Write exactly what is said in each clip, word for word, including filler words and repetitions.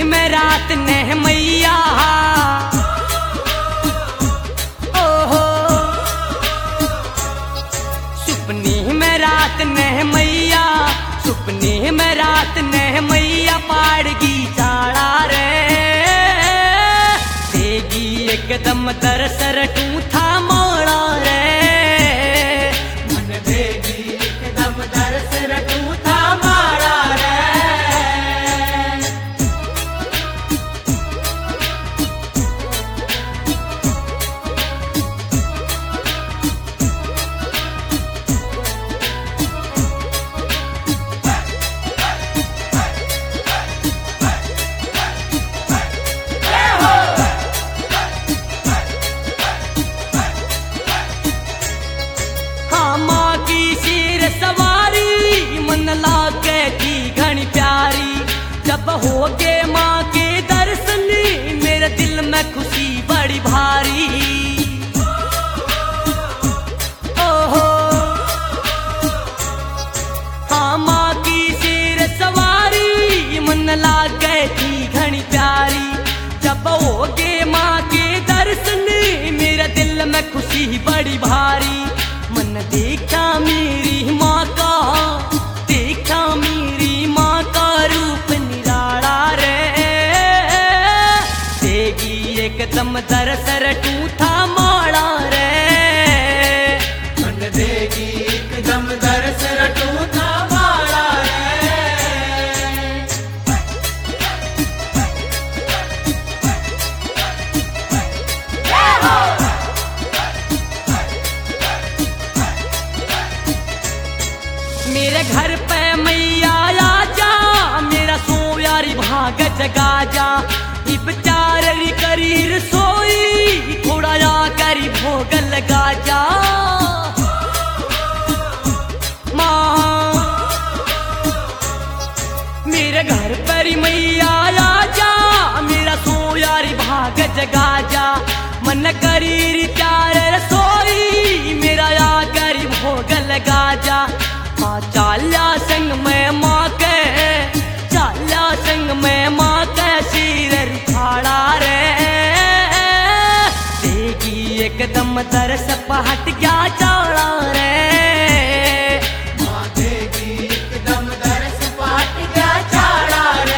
में रात ने मैया ओहो सुपनी में रात ने मैया सुपनी में रात ने मैया पाड़गी चाड़ा रे देगी एकदम दरस रटू था मोड़ा रे मन देगी एकदम दरस रटू था मोड़ा रे। जब होगे माँ के दर्शन मेरे दिल में खुशी बड़ी भारी ओहो हाँ माँ की शेर सवारी मन लाग गई थी घनी प्यारी जब होगे माँ के दर्शन मेरे दिल में खुशी बड़ी भारी मन देखा मेरी माँ का देखा मेरी माँ का रूप एकदम दरस रटू था मोड़ा रे मन देगी एकदम दरस रटू था मोड़ा रे। मेरे घर पे मैया आ जा मेरा सोयारी भाग जगा जा बेचारी करी रसोई थोड़ा जा करी भोग लगा जा माँ मेरे घर पर मैया आ जा मेरा सोयारी भाग जगा जा मन करी चार रसोई मेरा या करी भोग लगा जा माँ चाल्या संग में माँ के चाल्या संग में माँ के सिर खाड़ा रे देगी एकदम दरस पहट गया चाड़ा रे माँ देगी एकदम दरस पहट गया चाड़ा रे।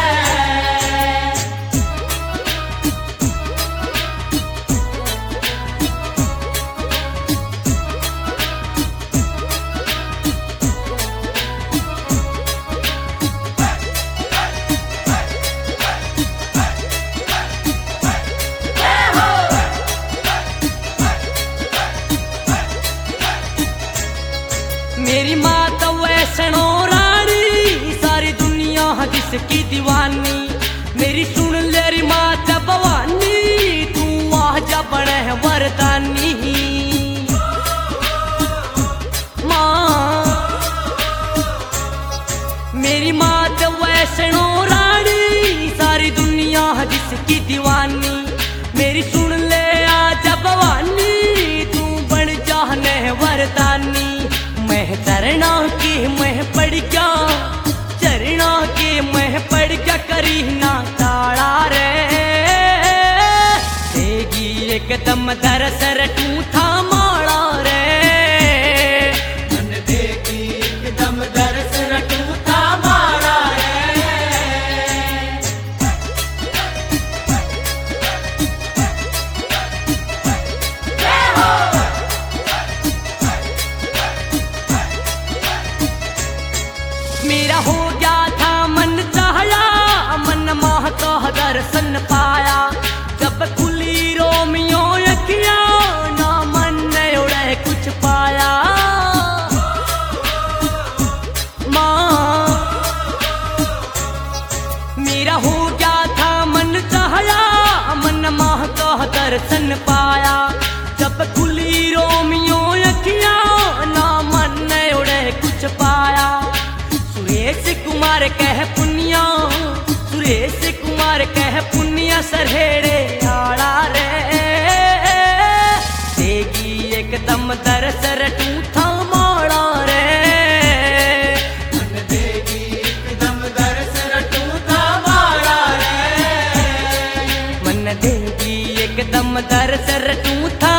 मेरी माँ तो वैष्णो रानी सारी दुनिया जिसकी दीवानी मेरी सुन लेरी माता भवानी तू आ जा बने वरदानी माँ मेरी माँ तो वैष्णो रानी सारी दुनिया जिसकी दीवानी मेरी सुन ले आजा भवानी तू बन जाने वरदानी मैं चरना की मैं पड़ गया चरना की मैं पड़ गया करी ना ताड़ा रे देगी एकदम दरस रटू था मोड़ा रे मन देगी एकदम दरस रटू था मोड़ा रे। मेरा हो गया था मन चाहया मन माह का दर्शन पाया जब खुली रोमियो अखिया ना मन ने उड़े कुछ पाया माँ मेरा हो गया था मन चाहया मन माह का दर्शन पाया जब खुली रोमियो अखिया ना मन ने उड़े कुछ पाया सुरेश कुमार कह पुनिया सुरेश कुमार कह पुनिया सरेड़े आड़ा रे देगी एकदम दरस रटू था मोड़ा रे मन देगी एकदम दरस रटू था मोड़ा रे। तू था